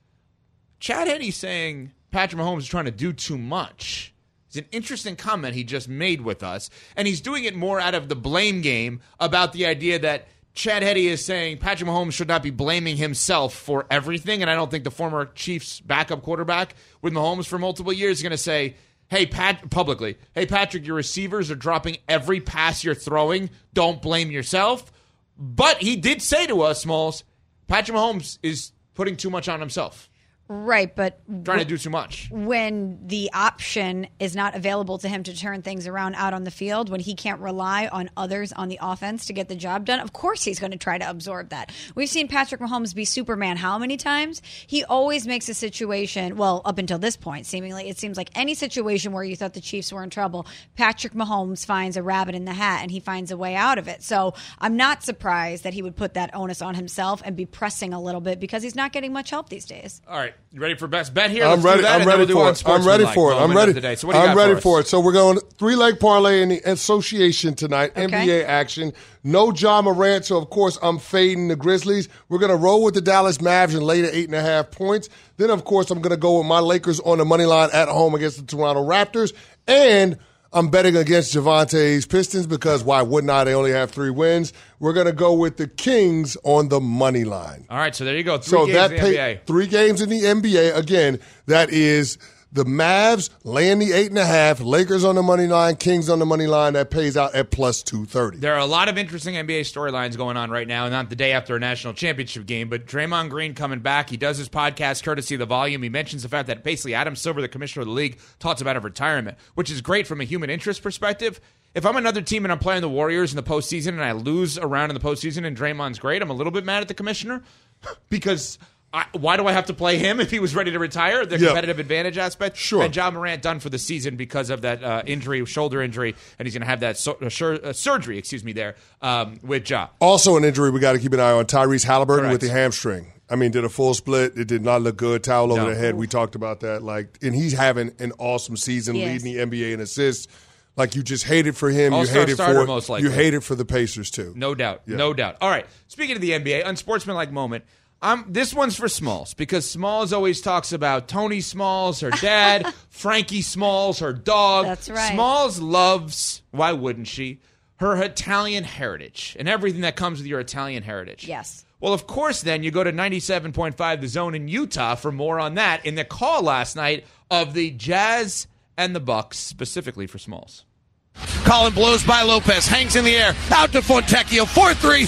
Chad Henne saying Patrick Mahomes is trying to do too much. It's an interesting comment he just made with us. And he's doing it more out of the blame game about the idea that Chad Henne is saying Patrick Mahomes should not be blaming himself for everything. And I don't think the former Chiefs backup quarterback with Mahomes for multiple years is going to say, hey, publicly, hey, Patrick, your receivers are dropping every pass you're throwing. Don't blame yourself. But he did say to us, Smalls, Patrick Mahomes is putting too much on himself. Right, but trying to do too much. When the option is not available to him to turn things around out on the field, when he can't rely on others on the offense to get the job done, of course he's going to try to absorb that. We've seen Patrick Mahomes be Superman how many times? He always makes a situation, well, up until this point, seemingly, it seems like any situation where you thought the Chiefs were in trouble, Patrick Mahomes finds a rabbit in the hat and he finds a way out of it. So I'm not surprised that he would put that onus on himself and be pressing a little bit because he's not getting much help these days. All right. You ready for best bet here? I'm ready for it. I'm ready for it. I'm ready. So what do you got I'm ready for it. So we're going 3-leg parlay in the association tonight. Okay. NBA action. No Ja Morant, so of course I'm fading the Grizzlies. We're going to roll with the Dallas Mavs and lay to 8.5 points. Then of course I'm going to go with my Lakers on the money line at home against the Toronto Raptors. And I'm betting against Javante's Pistons because why wouldn't I? They only have 3 wins. We're going to go with the Kings on the money line. All right, so there you go. 3 games in the NBA. 3 games in the NBA. Again, that is the Mavs laying the 8.5, Lakers on the money line, Kings on the money line. That pays out at plus 230. There are a lot of interesting NBA storylines going on right now, not the day after a national championship game, but Draymond Green coming back. He does his podcast courtesy of The Volume. He mentions the fact that basically Adam Silver, the commissioner of the league, talks about a retirement, which is great from a human interest perspective. If I'm another team and I'm playing the Warriors in the postseason and I lose a round in the postseason and Draymond's great, I'm a little bit mad at the commissioner because why do I have to play him if he was ready to retire? The competitive advantage aspect. Sure. And Ja Morant done for the season because of that injury, shoulder injury, and he's going to have that surgery, there, with Ja. Also an injury we got to keep an eye on, Tyrese Halliburton. Correct. With the hamstring. I mean, did a full split. It did not look good. Towel over the head. We talked about that. And he's having an awesome season, leading the NBA in assists. You just hate it for him. All-star you hate it starter, most likely. You hate it for the Pacers too. No doubt. Yeah. No doubt. All right. Speaking of the NBA, unsportsmanlike moment. This one's for Smalls because Smalls always talks about Tony Smalls, her dad, Frankie Smalls, her dog. That's right. Smalls loves, why wouldn't she, her Italian heritage and everything that comes with your Italian heritage. Yes. Well, of course, then you go to 97.5 The Zone in Utah for more on that in the call last night of the Jazz and the Bucks, specifically for Smalls. Colin blows by Lopez, hangs in the air, out to Fontecchio, 4-3,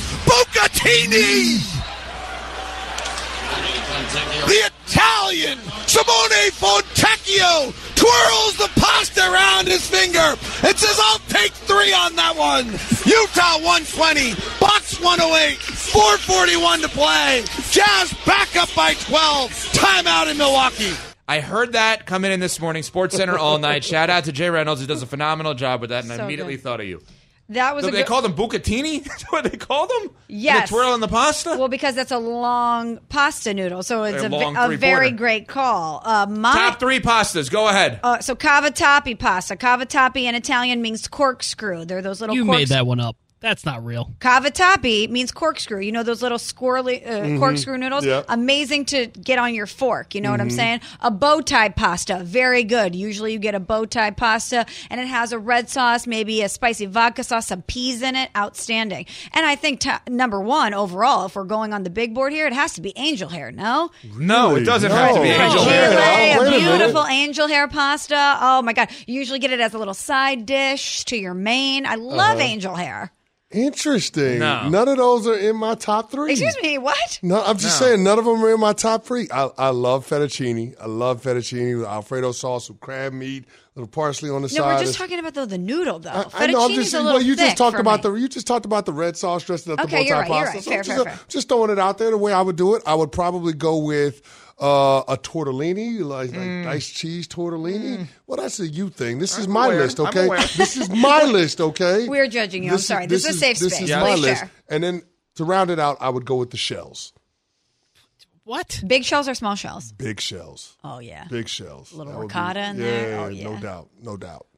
Bucatini! The Italian Simone Fontecchio twirls the pasta around his finger and says, I'll take 3 on that one. Utah 120, Bucks 108, 4:41 to play. Jazz back up by 12. Timeout in Milwaukee. I heard that coming in this morning, SportsCenter all night. Shout out to Jay Reynolds, who does a phenomenal job with that, and I immediately thought of you. That was they called them bucatini? That's what they called them? Yes. The twirl in the pasta? Well, because that's a long pasta noodle, so it's a very great call. Top 3 pastas. Go ahead. So cavatappi pasta. Cavatappi in Italian means corkscrew. They're those little made that one up. That's not real. Cavatappi means corkscrew. You know those little squirrely corkscrew noodles? Yeah. Amazing to get on your fork. You know what I'm saying? A bow tie pasta. Very good. Usually you get a bow tie pasta and it has a red sauce, maybe a spicy vodka sauce, some peas in it. Outstanding. And I think number 1 overall, if we're going on the big board here, it has to be angel hair, no? No, it doesn't have to be angel hair. A beautiful angel hair pasta. Oh, my God. You usually get it as a little side dish to your main. I love angel hair. Interesting. No. None of those are in my top 3. Excuse me, what? No, I'm just saying none of them are in my top 3. I love fettuccine. I love fettuccine with Alfredo sauce with crab meat, little parsley on the side. No, we're just talking about the noodle though. I know. I'm just a little you just thick talked for about me. you just talked about the red sauce dressed up the bow tie you're pasta. right. So Fair. just throwing it out there the way I would do it. I would probably go with a tortellini, like diced cheese tortellini. Well, that's a you thing. This is my list, okay? This is my list, okay? We're judging you. I'm sorry. This is a safe space. This is my Please list. share. And then to round it out, I would go with the shells. What? Big shells or small shells? Big shells. Oh, yeah. Big shells. A little ricotta in there? Oh, yeah. No doubt.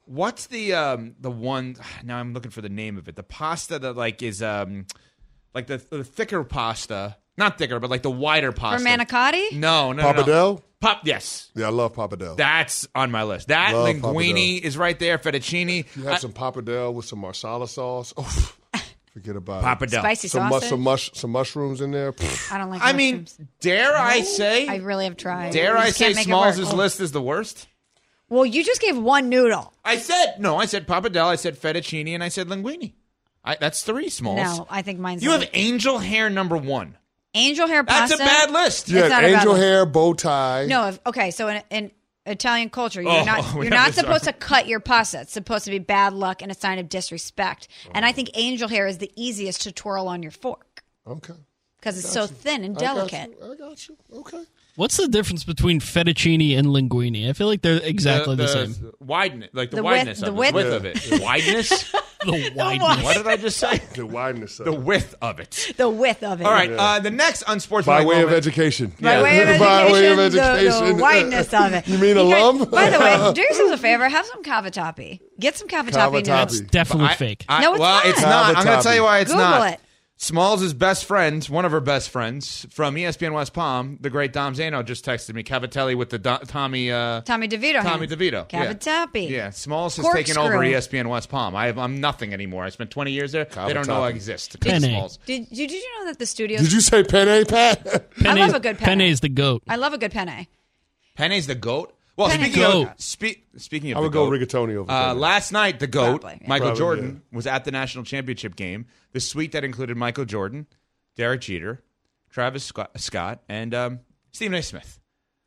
What's the one? Now I'm looking for the name of it. The pasta that like is like the thicker pasta, not thicker, but like the wider pasta. For manicotti? No. Pappardelle? Yes. Yeah, I love pappardelle. That's on my list. That Love linguine is right there. Fettuccine. You have some pappardelle with some marsala sauce. Oh, forget about Pappardelle. it. Spicy sausage. Some mushrooms in there. I don't like I mean, mushrooms. dare I say? I really have tried. Dare You I just say can't make it work. Smalls' list is the worst? Well, you just gave one noodle. I said pappardelle, I said fettuccine, and I said linguine. That's 3, Smalls. No, I think mine's You have angel hair number 1. angel hair pasta. That's a bad list. You It's had not a bad angel list. hair, bow tie. No, okay. So in Italian culture, you're Oh, not we you're have not this supposed to cut your pasta. It's supposed to be bad luck and a sign of disrespect. And I think angel hair is the easiest to twirl on your fork Okay. because it's so thin and delicate. I got you. Okay. What's the difference between fettuccine and linguine? I feel like they're exactly the same. Wideness, like the The wideness width- of the it. width- Width of it. Wideness? The wideness. What did I just say? The wideness of The it. width of it. The width of it. All right, the next By unsportsmanlike way of moment. education. By way of By way of education, education. the wideness of it. You mean guys- alum? By the way, do yourselves a favor. Have some cavatappi. Get some cavatappi Cavatappi. noodles. Definitely fake. No, it's well, not. it's not. I'm going to tell you why it's Google not. it. Smalls' best friend, one of her best friends from ESPN West Palm, the great Dom Zano, just texted me. Cavatelli with the Tommy DeVito. Tommy hands. DeVito. Yeah. Cavatappi. Yeah, Smalls has Corkscrew. taken over ESPN West Palm. I'm nothing anymore. I spent 20 years there. They don't know I exist. Penne. Smalls. Did you know that the studios? Did you say penne, Pat? I love a good penne. Penne is the goat. I love a good penne. Penne's the GOAT. Well, Penne. speaking Goat. of speaking of I the would go GOAT, rigatoni over penne. last night the GOAT, Probably, yeah. Michael Probably, Jordan, was at the national championship game. The suite that included Michael Jordan, Derek Jeter, Travis Scott, and Stephen A. Smith.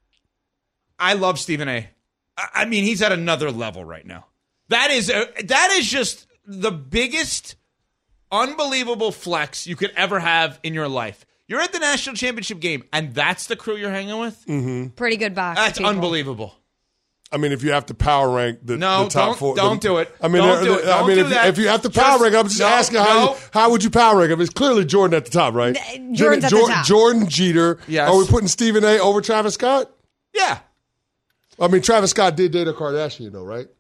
I love Stephen A. I mean, he's at another level right now. That is just the biggest, unbelievable flex you could ever have in your life. You're at the national championship game, and that's the crew you're hanging with? Mm-hmm. Pretty good box. That's people. unbelievable. I mean, if you have to power rank the top don't, 4. Don't do it. I mean, don't do it. Don't do that. if you have to power rank, I'm just asking how would you power rank him? It's clearly Jordan at the top, right? Jordan's at the top. Jordan, Jeter. Yes. Are we putting Stephen A. over Travis Scott? Yeah. I mean, Travis Scott did date a Kardashian, though, right?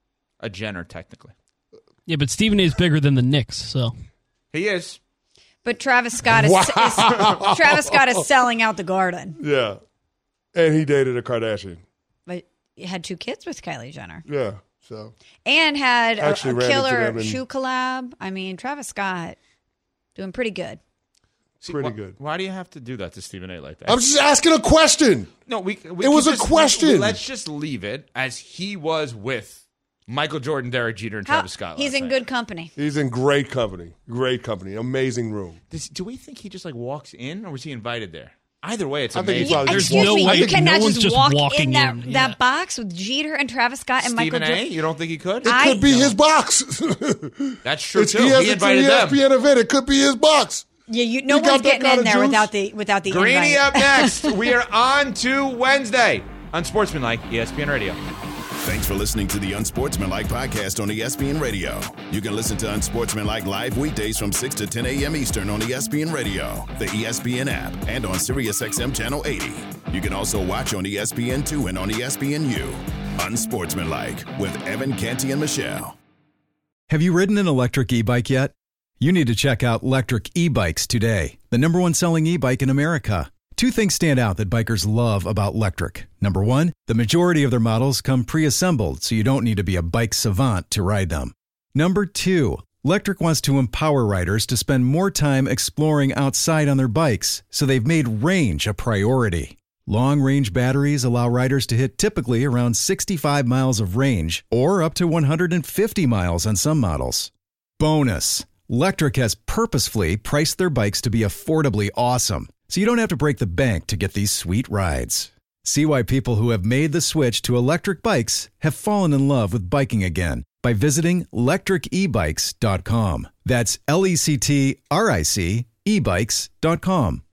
A Jenner, technically. Yeah, but Stephen A is bigger than the Knicks, so. He is. But Travis Scott is Travis Scott is selling out the Garden. Yeah. And he dated a Kardashian. But he had 2 kids with Kylie Jenner. Yeah. So. And had a Actually ran into killer them in- shoe collab. I mean, Travis Scott doing pretty good. Pretty good. Why do you have to do that to Stephen A. like that? I'm just asking a question. No, we It was a question. Let's just leave it as he was with Michael Jordan, Derek Jeter, and Travis Scott. He's last in night. good company. He's in great company. Great company. Amazing room. Do we think he just like walks in, or was he invited there? Either way, it's I think he amazing. probably There's Excuse no me, way. you cannot no one's just walk walking in in. that box with Jeter and Travis Scott and Stephen Michael A. Jordan. You don't think he could? It could be his box. That's true It's too. He invited them. ESPN event. It could be his box. Yeah, no You got one's that getting kind in of there juice? without the Greeny invite. up next. We are on to Wednesday on Sportsmanlike ESPN Radio. Thanks for listening to the Unsportsmanlike podcast on ESPN Radio. You can listen to Unsportsmanlike live weekdays from 6 to 10 a.m. Eastern on ESPN Radio, the ESPN app, and on SiriusXM Channel 80. You can also watch on ESPN2 and on ESPNU. Unsportsmanlike with Evan Canty and Michelle. Have you ridden an electric e-bike yet? You need to check out Lectric E-Bikes today, the #1 selling e-bike in America. 2 things stand out that bikers love about Lectric. Number 1, the majority of their models come pre-assembled, so you don't need to be a bike savant to ride them. Number 2, Lectric wants to empower riders to spend more time exploring outside on their bikes, so they've made range a priority. Long-range batteries allow riders to hit typically around 65 miles of range, or up to 150 miles on some models. Bonus, Lectric has purposefully priced their bikes to be affordably awesome, so you don't have to break the bank to get these sweet rides. See why people who have made the switch to electric bikes have fallen in love with biking again by visiting lectricebikes.com. That's LECTRIC ebikes.com.